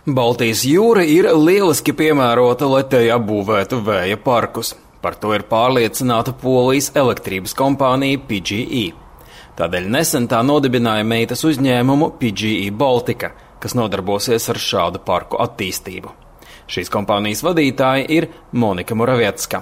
Baltijas jūra ir lieliski piemērota, lai te apbūvētu vēja parkus. Par to ir pārliecināta Polijas elektrības kompānija PGE. Tādēļ nesen tā nodibināja meitas uzņēmumu PGE Baltica, kas nodarbosies ar šādu parku attīstību. Šīs kompānijas vadītāja ir Monika Moraviecka.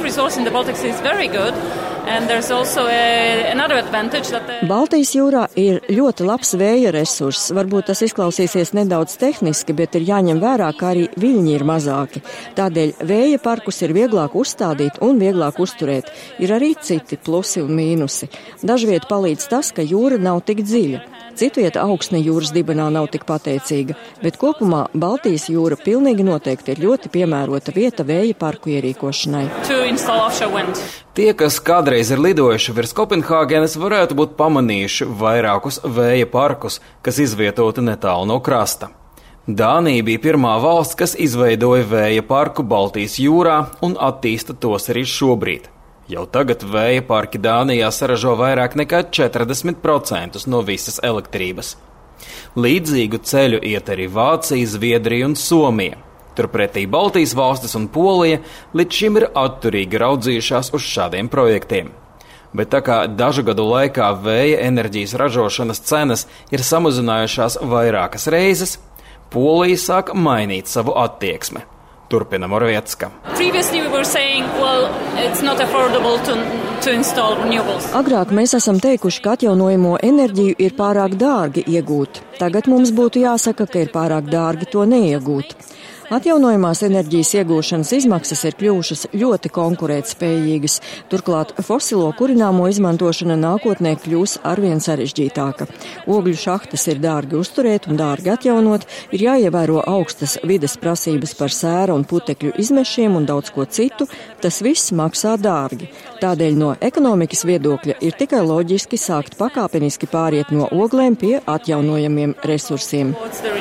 Baltijas jūrā ir ļoti labs vēja resurss. Varbūt tas izklausīsies nedaudz tehniski, bet ir jāņem vērā, ka arī viļņi ir mazāki. Tādēļ vēja parkus ir vieglāk uzstādīt un vieglāk uzturēt. Ir arī citi plusi un mīnusi. Dažviet palīdz tas, ka jūra nav tik dziļa. Citvieta augsne jūras dibenā nav tik pateicīga, bet kopumā Baltijas jūra pilnīgi noteikti ir ļoti piemērota vieta vēja parku ierīkošanai. Tie, kas kādreiz ir lidojuši virs Kopenhāgenes, varētu būt pamanījuši vairākus vēja parkus, kas izvietoti netālu no krasta. Dānija bija pirmā valsts, kas izveidoja vēja parku Baltijas jūrā un attīsta tos arī šobrīd. Jau tagad vēja parki Dānijā saražo vairāk nekā 40% no visas elektrības. Līdzīgu ceļu iet arī Vācija, Zviedrija un Somija. Turpretī Baltijas valstis un Polija līdz šim ir atturīgi raudzījušās uz šādiem projektiem. Bet tā kā dažu gadu laikā vēja enerģijas ražošanas cenas ir samazinājušās vairākas reizes, Polija sāk mainīt savu attieksmi. Turpina Moraviecka. Agrāk mēs esam teikuši, ka atjaunojamo enerģiju ir pārāk dārgi iegūt. Tagad mums būtu jāsaka, ka ir pārāk dārgi to neiegūt. Atjaunojamās enerģijas iegūšanas izmaksas ir kļuvušas ļoti konkurētspējīgas. Turklāt fosilo kurināmo izmantošana nākotnē kļūs arvien sarežģītāka. Ogļu šahtas ir dārgi uzturēt un dārgi atjaunot, ir jāievēro augstas vides prasības par sēra un putekļu izmešiem un daudz ko citu. Tas viss maksā dārgi. Tādēļ no ekonomikas viedokļa ir tikai loģiski sākt pakāpeniski pāriet no oglēm pie atjaunojamiem resursiem.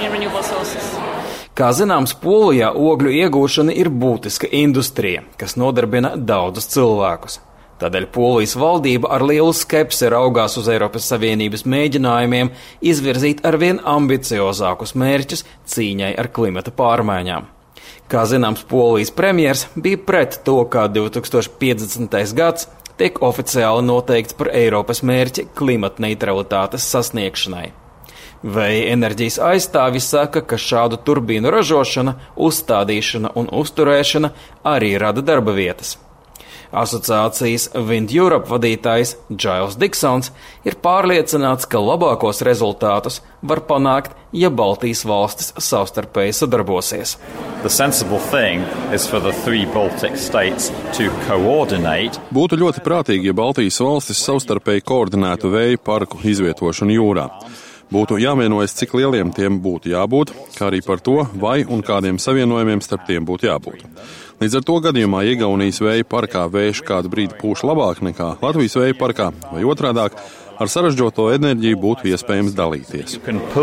Kā zināms, Polijā ogļu iegūšana ir būtiska industrija, kas nodarbina daudzus cilvēkus. Tādēļ Polijas valdība ar lielu skepsi raugās uz Eiropas Savienības mēģinājumiem izvirzīt arvien ambiciozākus mērķus cīņai ar klimata pārmaiņām. Kā zināms, Polijas premjers bija pret to, kā 2050. gads tiek oficiāli noteikts par Eiropas mērķi klimata neutralitātes sasniegšanai. Vēja enerģijas aizstāvji saka, ka šādu turbīnu ražošana, uzstādīšana un uzturēšana arī rada darba vietas. Asociācijas Wind Europe vadītājs Giles Diksons ir pārliecināts, ka labākos rezultātus var panākt, ja Baltijas valstis savstarpēji sadarbosies. Būtu ļoti prātīgi, ja Baltijas valstis savstarpēji koordinētu vēja parku izvietošanu jūrā. Būtu jāvienojas, cik lieliem tiem būtu jābūt, kā arī par to, vai un kādiem savienojumiem starp tiem būtu jābūt. Līdz ar to gadījumā Igaunijas vēja parkā vējš kādu brīdi pūš labāk nekā Latvijas vēja parkā, vai otrādāk, ar sarežģoto enerģiju būtu iespējams dalīties.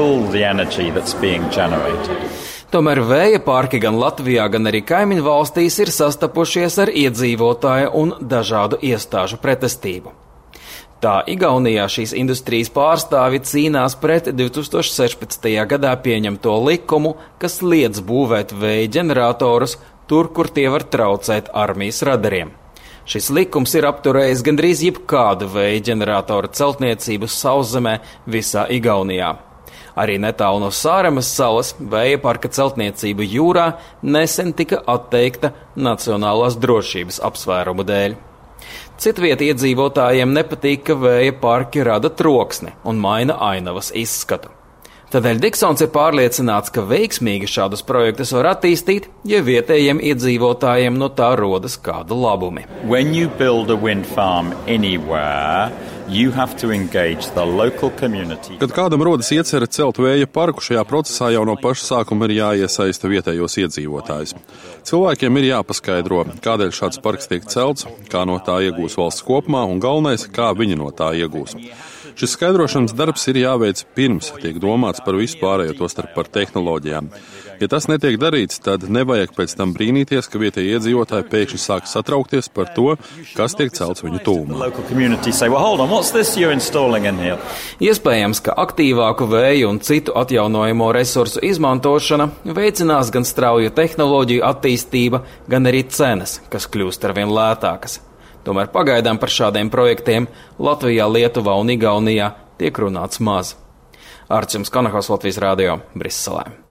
Tomēr vēja parki gan Latvijā, gan arī kaimiņu valstīs ir sastapušies ar iedzīvotāju un dažādu iestāžu pretestību. Tā Igaunijā šīs industrijas pārstāvi cīnās pret 2016. gadā pieņemto likumu, kas liedz būvēt vēja ģeneratorus tur, kur tie var traucēt armijas radariem. Šis likums ir apturējis gandrīz jebkādu vēja ģeneratoru celtniecību sauszemē visā Igaunijā. Arī netālu no Sāremas salas vēja parka celtniecība jūrā nesen tika atteikta nacionālās drošības apsvērumu dēļ. Citviet iedzīvotājiem nepatīk, ka vēja parki rada troksni un maina ainavas izskatu. Tādēļ Diksons ir pārliecināts, ka veiksmīgi šādus projektus var attīstīt, ja vietējiem iedzīvotājiem no tā rodas kāda labumi. Kad kādam rodas iecerē celt vēja parku, šajā procesā jau no paša sākuma ir jāiesaista vietējos iedzīvotājus. Cilvēkiem ir jāpaskaidro, kādēļ šāds parks tiek celts, kā no tā iegūs valsts kopumā un galvenais, kā viņi no tā iegūs. Šis skaidrošanas darbs ir jāveic pirms tiek domāts par vispārējo, tostarp par tehnoloģijām. Ja tas netiek darīts, tad nevajag pēc tam brīnīties, ka vietējie iedzīvotāji pēkšņi sāk satraukties par to, kas tiek celts viņu tūmā. Iespējams, ka aktīvāku vēju un citu atjaunojamo resursu izmantošana veicinās gan strauju tehnoloģiju attīstība, gan arī cenas, kas kļūst arvien lētākas. Tomēr pagaidām par šādiem projektiem Latvijā, Lietuvā un Igaunijā tiek runāts maz. Arčuns Kanahos, Latvijas radio, Briselē.